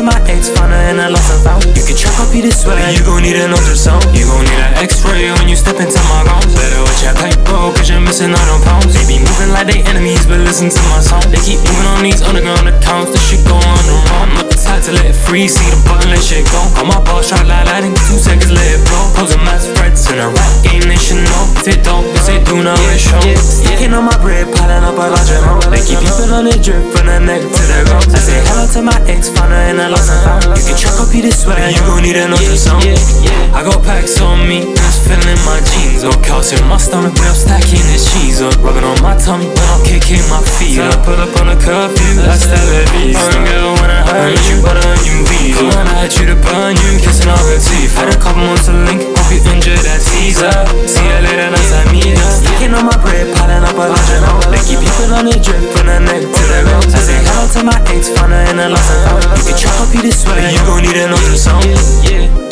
my ex, found her and I lost and found. You can track copy this sweater, you gon' need an ultrasound. You gon' need an x-ray when you step into my rounds. Better watch your pipe, bro, cause you're missing out on pounds. They be moving like they enemies, but listen to my sound. They keep moving on these underground accounts. This shit go on the run. Not the type to let it free, see the button, let shit go. Got my bars shot like lightning, 2 seconds, let it blow. Posing mad spreads in a rap game, they should know. If it don't, if they do, now it show. Sticking on my bread, piling up a large amount. They keep peeping on the drip from the neck to the ground. I say hello to my ex, found her and I lost and found. You can track copy this sweater, you gon' need an ultrasound. I got packs on me, just filling my jeans up. Calcium in my stomach when I'm stacking this cheese up. Rubbing on my tummy when I'm kicking my feet up. Pull up on a curfew, that's the levies. Girl, when I heard you, but I knew we come on, I had you to burn you, kissing all her teeth. Had a couple months to link, hope you enjoy that teaser. See you later, nice I meet her. Sticking on my bread, piling up a large amount. They keep people on the drip from the neck to the ground. I say hello to my ex, found her and I lost and found. You can try copy this sweater, you gon' need an ultrasound.